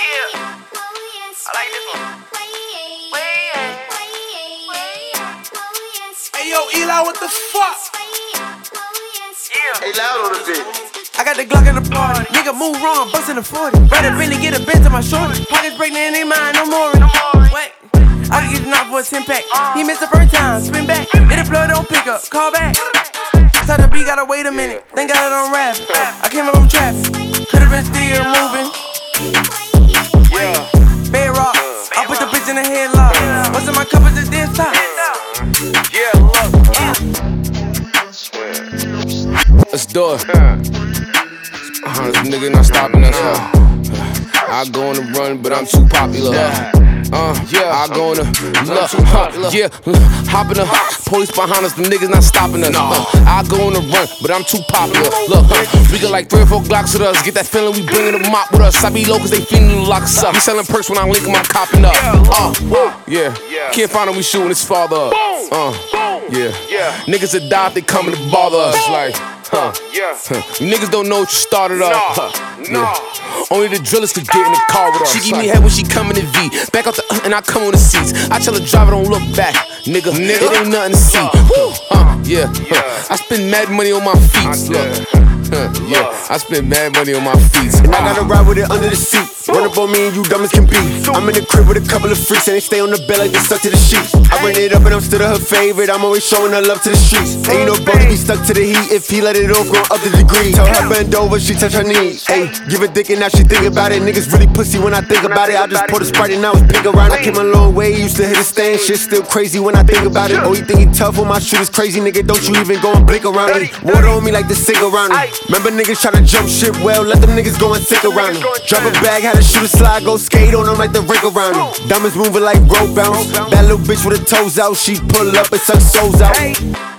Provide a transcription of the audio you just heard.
Yeah. I like this one. Hey yo, Eli, what the fuck? Yeah. Hey, loud on the bit. I got the Glock in the party. Nigga move wrong, bustin' the 40. Rather been to get a bend to my shorty. Pockets breaking in their mind, no more. Wait, I can get the knock for a 10-pack. He missed the first time, spin back. Hit the plug, don't pick up, call back. Tell the beat, gotta wait a minute. Thank God I don't rap. I came up from traffic. Could've been still moving. Yeah. Bed rock. I put the bitch in the headlock. What's in my cup is this top. Yeah, look. Let's do it. This nigga not stopping us. I go on the run, but I'm too popular. I go on the hop in the police behind us, them niggas not stopping us. I go on the run, but I'm too popular. Look, we got like 3 or 4 Glocks with us. Get that feeling we bringing them up with us. I be low cause they feeding the locks up. We selling perks when I link them, I'm copping up. Yeah, can't find them, we shooting his father up. Niggas that die if they coming to bother us. Like, niggas don't know what you started up. Only the drillers could get in the car with us. She give me head when she come in the V. Back out the and I come on the seats. I tell the driver don't look back, nigga. It ain't nothing to see. I spend mad money on my feet. I spend mad money on my feet. And I gotta ride with it under the seat. Run up on me and you dumb as can be. I'm in the crib with a couple of freaks and they stay on the bed like they stuck to the sheets. I run it up and I'm still her favorite. I'm always showing her love to the streets. Ain't no brother be stuck to the heat if he let it off, go up the degree. Tell her bend over, she touch her knees. Ayy, give a dick and now she think about it. Niggas really pussy when I think about it. I just pour the Sprite and now it's big around. I came a long way, used to hit a stand. Shit still crazy when I think about it. Oh, you think he tough when my shit is crazy, nigga? Don't you even go and blink around me. Water on me like the sink around me. Remember niggas try to jump shit, well, let them niggas go and sink around me. Drop a bag, had to shoot a slide, go skate on them like the rink around me. Diamonds moving like rope bounce. That little bitch with her toes out, she pull up and suck souls out.